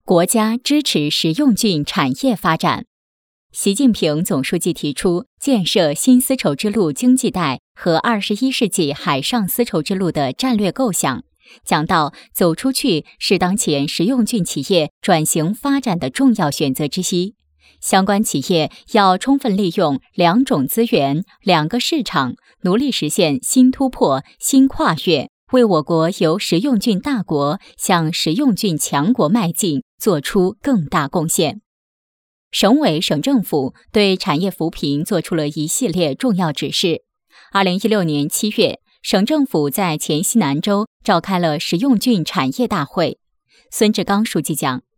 国家支持实用菌产业发展。习近平总书记提出建设新丝绸之路经济带和21世纪海上丝绸之路的战略构想，讲到走出去是当前实用菌企业转型发展的重要选择之一。相关企业要充分利用2种资源、2个市场，努力实现新突破、新跨越，为我国由实用菌大国向实用菌强国迈进做出更大贡献。省委省政府对产业扶贫作出了一系列重要指示。2016年7月，省政府在黔西南州召开了实用菌产业大会。孙志刚书记讲，